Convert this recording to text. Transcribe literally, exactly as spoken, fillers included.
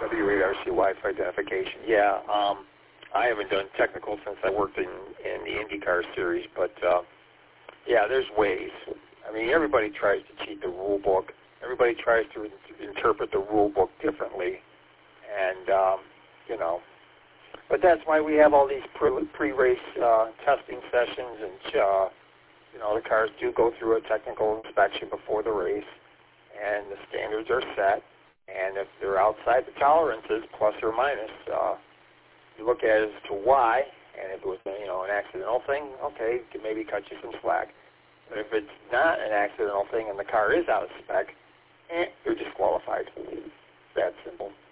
W eight R C life identification. Yeah, um, I haven't done technical since I worked in, in the IndyCar series, but uh, yeah, there's ways. I mean, everybody tries to cheat the rule book. Everybody tries to, to interpret the rule book differently, and um, you know. But that's why we have all these pre- pre-race uh, testing sessions, and uh, you know, the cars do go through a technical inspection before the race, and the standards are set. And if they're outside the tolerances, plus or minus, uh, you look at it as to why. And if it was, you know, an accidental thing, okay, it can maybe cut you some slack. But if it's not an accidental thing and the car is out of spec, eh, you're disqualified. That simple.